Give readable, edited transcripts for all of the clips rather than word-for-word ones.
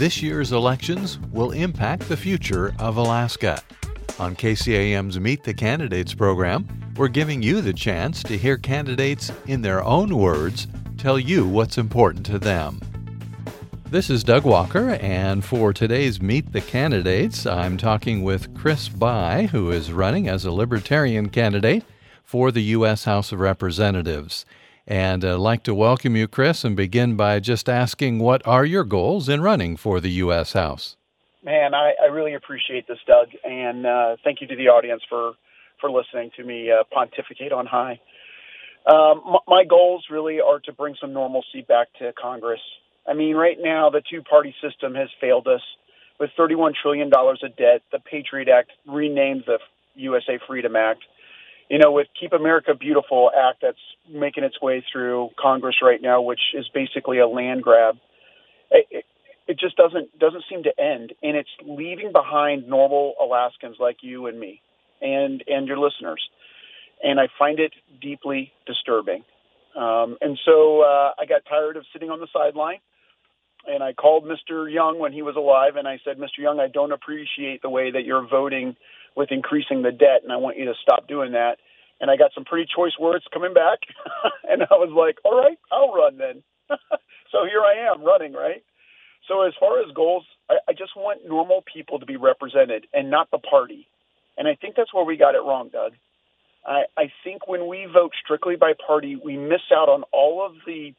this year's elections will impact the future of Alaska. On KCAM's Meet the Candidates program, we're giving you the chance to hear candidates in their own words tell you what's important to them. This is Doug Walker, and for today's Meet the Candidates, I'm talking with Chris Bai, who is running as a Libertarian candidate for the U.S. House of Representatives. And I'd like to welcome you, Chris, and begin by just asking, what are your goals in running for the U.S. House? Man, I really appreciate this, Doug, and thank you to the audience for listening to me pontificate on high. My goals really are to bring some normalcy back to Congress. I mean, right now, the two-party system has failed us. With $31 trillion of debt, the Patriot Act renamed the USA Freedom Act. You know, with Keep America Beautiful Act that's making its way through Congress right now, which is basically a land grab, it just doesn't seem to end, and it's leaving behind normal Alaskans like you and me and your listeners, and I find it deeply disturbing. And so I got tired of sitting on the sideline, and I called Mr. Young when he was alive, and I said, Mr. Young, I don't appreciate the way that you're voting with increasing the debt, and I want you to stop doing that. And I got some pretty choice words coming back, and I was like, all right, I'll run then. So here I am running, right? So as far as goals, I just want normal people to be represented and not the party. And I think that's where we got it wrong, Doug. I think when we vote strictly by party, we miss out on all of the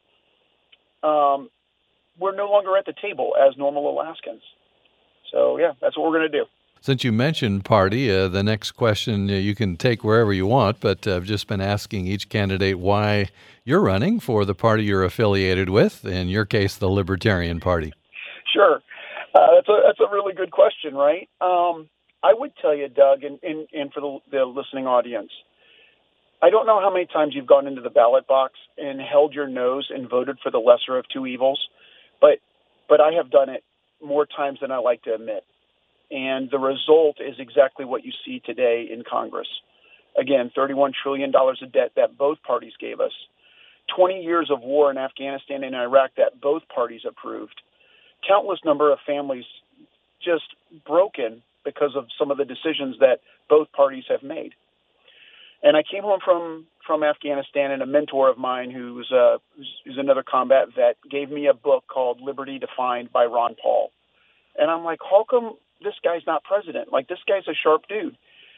we're no longer at the table as normal Alaskans. So, yeah, that's what we're going to do. Since you mentioned party, the next question you can take wherever you want, but I've just been asking each candidate why you're running for the party you're affiliated with, in your case, the Libertarian Party. Sure. That's a really good question, right? I would tell you, Doug, and for the listening audience, I don't know how many times you've gone into the ballot box and held your nose and voted for the lesser of two evils, but I have done it more times than I like to admit. And the result is exactly what you see today in Congress. Again, $31 trillion of debt that both parties gave us. 20 years of war in Afghanistan and Iraq that both parties approved. Countless number of families just broken because of some of the decisions that both parties have made. And I came home from Afghanistan, and a mentor of mine who's another combat vet gave me a book called Liberty Defined by Ron Paul. And I'm like, how come this guy's not president? Like, this guy's a sharp dude.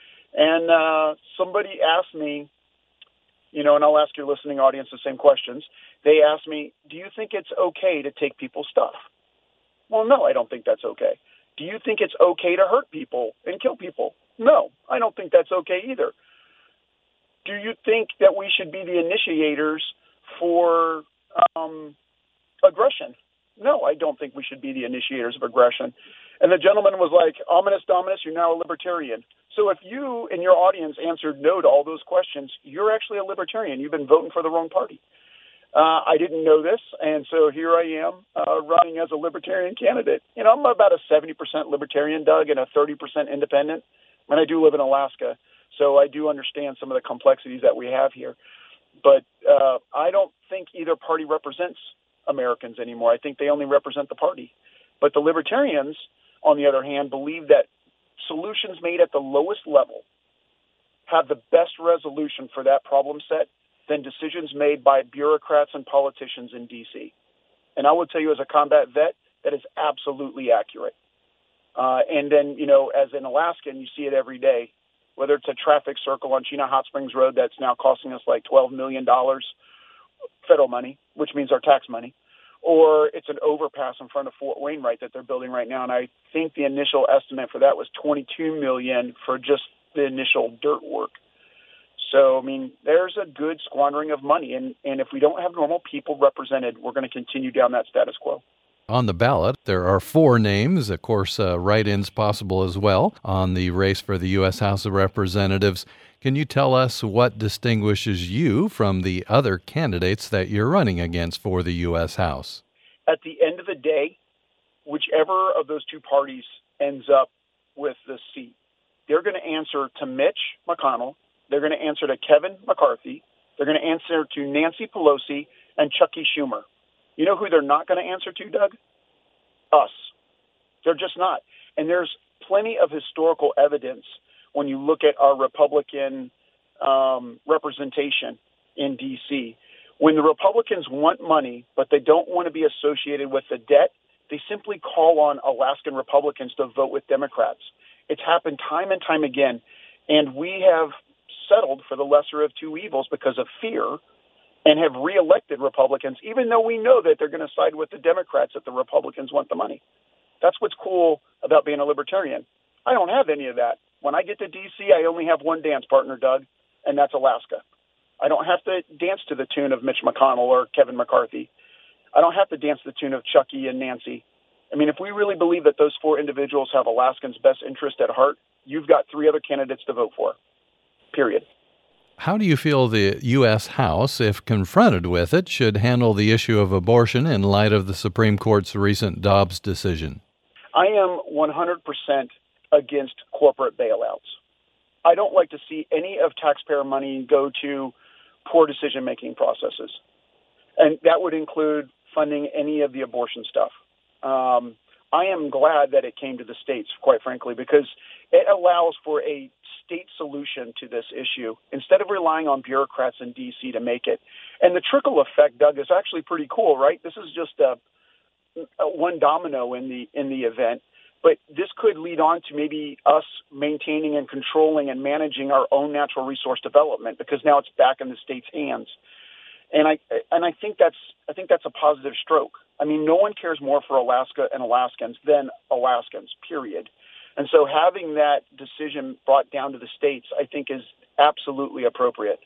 And somebody asked me, you know, and I'll ask your listening audience the same questions. They asked me, do you think it's okay to take people's stuff? Well, no, I don't think that's okay. Do you think it's okay to hurt people and kill people? No, I don't think that's okay either. Do you think that we should be the initiators for aggression? No, I don't think we should be the initiators of aggression. And the gentleman was like, ominous dominus, you're now a libertarian. So if you and your audience answered no to all those questions, you're actually a libertarian. You've been voting for the wrong party. I didn't know this, and so here I am running as a libertarian candidate. You know, I'm about a 70% libertarian, Doug, and a 30% independent. And I do live in Alaska, so I do understand some of the complexities that we have here. But I don't think either party represents Americans anymore. I think they only represent the party. But the libertarians, on the other hand, believe that solutions made at the lowest level have the best resolution for that problem set than decisions made by bureaucrats and politicians in D.C. And I will tell you, as a combat vet, that is absolutely accurate. And then, you know, as an Alaskan, you see it every day, whether it's a traffic circle on Chena Hot Springs Road that's now costing us like $12 million federal money, which means our tax money, or it's an overpass in front of Fort Wainwright that they're building right now. And I think the initial estimate for that was $22 million for just the initial dirt work. So, I mean, there's a good squandering of money. And if we don't have normal people represented, we're going to continue down that status quo. On the ballot, there are 4 names, of course, write-ins possible as well, on the race for the U.S. House of Representatives. Can you tell us what distinguishes you from the other candidates that you're running against for the U.S. House? At the end of the day, whichever of those two parties ends up with the seat, they're going to answer to Mitch McConnell, they're going to answer to Kevin McCarthy, they're going to answer to Nancy Pelosi and Chuckie Schumer. You know who they're not going to answer to, Doug? Us. They're just not. And there's plenty of historical evidence when you look at our Republican representation in D.C. When the Republicans want money, but they don't want to be associated with the debt, they simply call on Alaskan Republicans to vote with Democrats. It's happened time and time again, and we have settled for the lesser of two evils because of fear and have reelected Republicans, even though we know that they're going to side with the Democrats if the Republicans want the money. That's what's cool about being a libertarian. I don't have any of that. When I get to D.C., I only have one dance partner, Doug, and that's Alaska. I don't have to dance to the tune of Mitch McConnell or Kevin McCarthy. I don't have to dance to the tune of Chucky and Nancy. I mean, if we really believe that those four individuals have Alaskans' best interest at heart, you've got three other candidates to vote for, period. How do you feel the U.S. House, if confronted with it, should handle the issue of abortion in light of the Supreme Court's recent Dobbs decision? I am 100% against corporate bailouts. I don't like to see any of taxpayer money go to poor decision-making processes. And that would include funding any of the abortion stuff. I am glad that it came to the states, quite frankly, because it allows for a state solution to this issue instead of relying on bureaucrats in D.C. to make it. And the trickle effect, Doug, is actually pretty cool, right? This is just a one domino in the event, but this could lead on to maybe us maintaining and controlling and managing our own natural resource development, because now it's back in the state's hands. And I think that's a positive stroke. I mean, no one cares more for Alaska and Alaskans than Alaskans, period. And so having that decision brought down to the states, I think, is absolutely appropriate.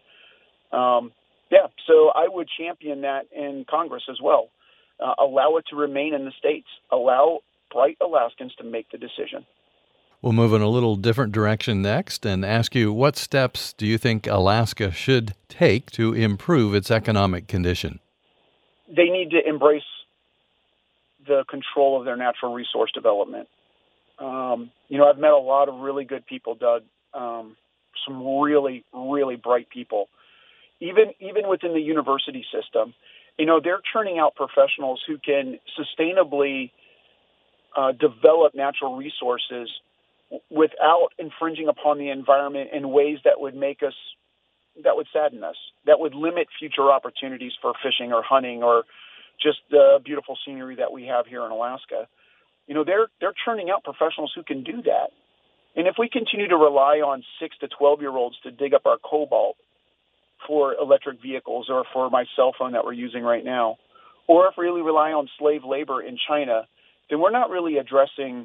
So I would champion that in Congress as well. Allow it to remain in the states. Allow bright Alaskans to make the decision. We'll move in a little different direction next and ask you, what steps do you think Alaska should take to improve its economic condition? They need to embrace the control of their natural resource development. I've met a lot of really good people, Doug, some really, really bright people. Even within the university system, they're churning out professionals who can sustainably develop natural resources without infringing upon the environment in ways that would sadden us, that would limit future opportunities for fishing or hunting or just the beautiful scenery that we have here in Alaska. They're churning out professionals who can do that. And if we continue to rely on 6 to 12-year-olds to dig up our cobalt for electric vehicles or for my cell phone that we're using right now, or if we really rely on slave labor in China, then we're not really addressing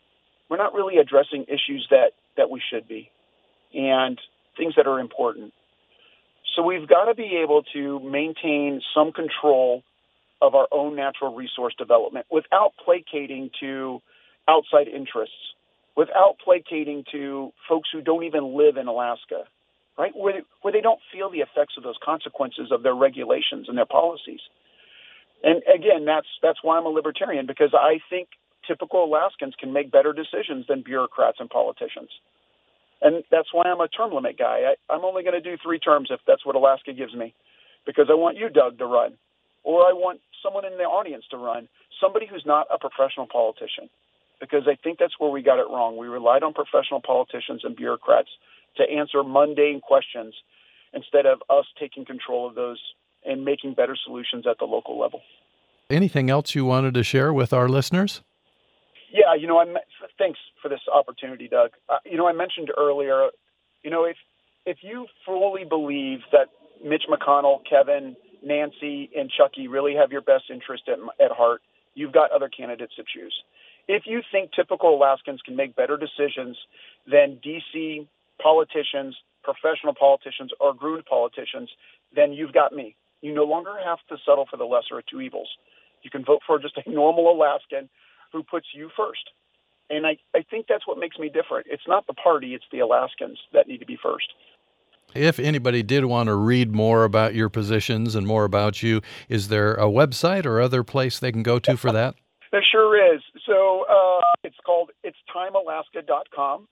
issues that we should be and things that are important. So we've got to be able to maintain some control of our own natural resource development without placating to outside interests, without placating to folks who don't even live in Alaska, right? Where they don't feel the effects of those consequences of their regulations and their policies. And again, that's why I'm a libertarian, because I think typical Alaskans can make better decisions than bureaucrats and politicians. And that's why I'm a term limit guy. I'm only going to do 3 terms if that's what Alaska gives me, because I want you, Doug, to run, or I want someone in the audience to run, somebody who's not a professional politician, because I think that's where we got it wrong. We relied on professional politicians and bureaucrats to answer mundane questions instead of us taking control of those and making better solutions at the local level. Anything else you wanted to share with our listeners? Yeah, thanks for this opportunity, Doug. I mentioned earlier, if you fully believe that Mitch McConnell, Kevin, Nancy, and Chucky really have your best interest at heart, you've got other candidates to choose. If you think typical Alaskans can make better decisions than D.C. politicians, professional politicians, or groomed politicians, then you've got me. You no longer have to settle for the lesser of two evils. You can vote for just a normal Alaskan who puts you first. And I think that's what makes me different. It's not the party, it's the Alaskans that need to be first. If anybody did want to read more about your positions and more about you, is there a website or other place they can go to for that? There sure is. So it's called itstimealaska.com,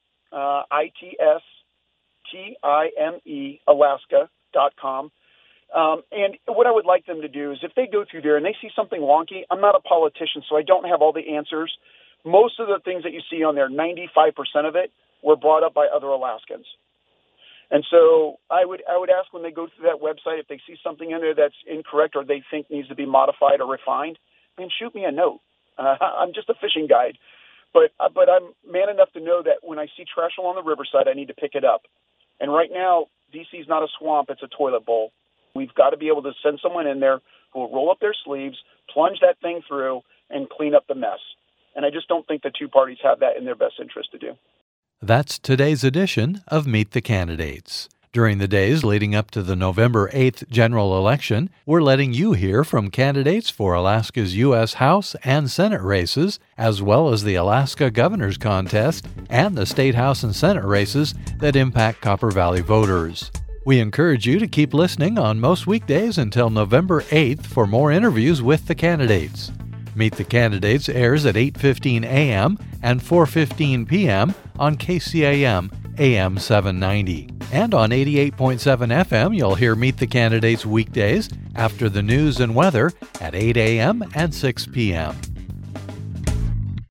ITSTIME Alaska.com. And what I would like them to do is if they go through there and they see something wonky, I'm not a politician, so I don't have all the answers, most of the things that you see on there, 95% of it, were brought up by other Alaskans. And so I would ask when they go through that website, if they see something in there that's incorrect or they think needs to be modified or refined, shoot me a note. I'm just a fishing guide. But I'm man enough to know that when I see trash along the riverside, I need to pick it up. And right now, D.C. is not a swamp, it's a toilet bowl. We've got to be able to send someone in there who will roll up their sleeves, plunge that thing through, and clean up the mess. And I just don't think the two parties have that in their best interest to do. That's today's edition of Meet the Candidates. During the days leading up to the November 8th general election, we're letting you hear from candidates for Alaska's U.S. House and Senate races, as well as the Alaska Governor's Contest and the State House and Senate races that impact Copper Valley voters. We encourage you to keep listening on most weekdays until November 8th for more interviews with the candidates. Meet the Candidates airs at 8:15 a.m. and 4:15 p.m. on KCAM AM 790. And on 88.7 FM, you'll hear Meet the Candidates weekdays after the news and weather at 8 a.m. and 6 p.m.